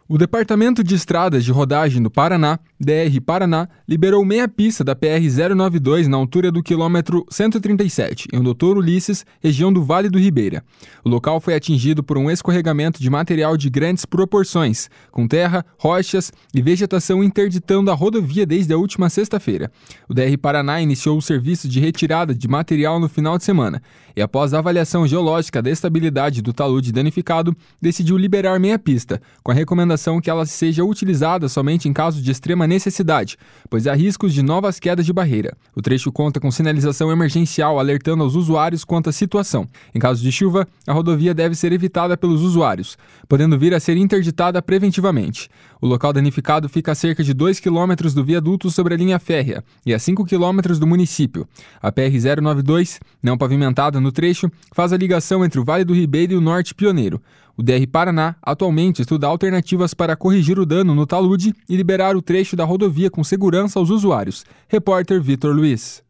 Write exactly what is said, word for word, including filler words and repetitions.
O Departamento de Estradas de Rodagem do Paraná, D R Paraná, liberou meia pista da P R zero nove dois na altura do quilômetro cento e trinta e sete, em doutor Ulisses, região do Vale do Ribeira. O local foi atingido por um escorregamento de material de grandes proporções, com terra, rochas e vegetação interditando a rodovia desde a última sexta-feira. O D R Paraná iniciou o serviço de retirada de material no final de semana e, após a avaliação geológica da estabilidade do talude danificado, decidiu liberar meia pista, com a recomendação que ela seja utilizada somente em caso de extrema necessidade, pois há riscos de novas quedas de barreira. O trecho conta com sinalização emergencial alertando aos usuários quanto à situação. Em caso de chuva, a rodovia deve ser evitada pelos usuários, podendo vir a ser interditada preventivamente. O local danificado fica a cerca de dois quilômetros do viaduto sobre a linha férrea e a cinco quilômetros do município. A P R zero nove dois, não pavimentada no trecho, faz a ligação entre o Vale do Ribeira e o Norte Pioneiro. O D R Paraná atualmente estuda alternativas para corrigir o dano no talude e liberar o trecho da rodovia com segurança aos usuários. Repórter Vitor Luiz.